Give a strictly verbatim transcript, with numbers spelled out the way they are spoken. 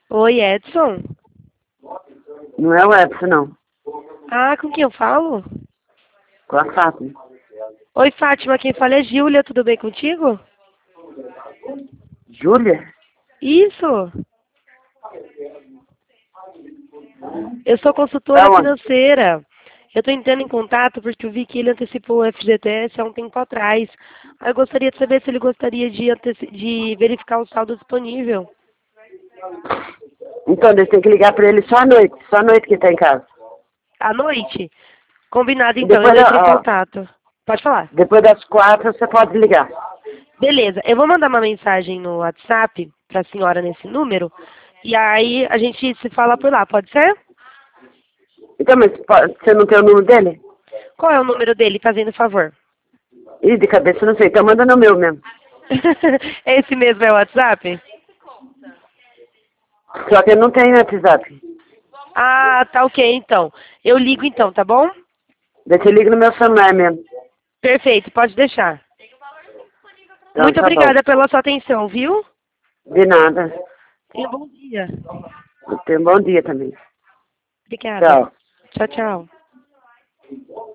Oi, Edson? Não é o Edson, não. Ah, com quem eu falo? Com a Fátima. Oi, Fátima, quem fala é Júlia, tudo bem contigo? Júlia? Isso! Eu sou consultora Da onde? financeira. Eu estou entrando em contato porque eu vi que ele antecipou o F G T S há um tempo atrás. Aí eu gostaria de saber se ele gostaria de, anteci- de verificar o saldo disponível. Então, eles têm que ligar pra ele só à noite. Só à noite que tá em casa. À noite? Combinado, E então, eu depois, entro em ó, contato. Pode falar. depois das quatro você pode ligar. Beleza, eu vou mandar uma mensagem no WhatsApp para a senhora nesse número. E aí a gente se fala por lá, pode ser? Então, mas po- você não tem o número dele? Qual é o número dele, fazendo favor? Ih, de cabeça eu não sei. Então manda no meu mesmo. Esse mesmo é o WhatsApp? Só que eu não tenho WhatsApp. Ah, tá ok então. Eu ligo então, tá bom? Daí você liga no meu celular mesmo. Perfeito, pode deixar. Então Muito tá bom. obrigada pela sua atenção, viu? De nada. Tenha um bom dia. Tenha um bom dia também. Obrigada. Tchau. Tchau, tchau.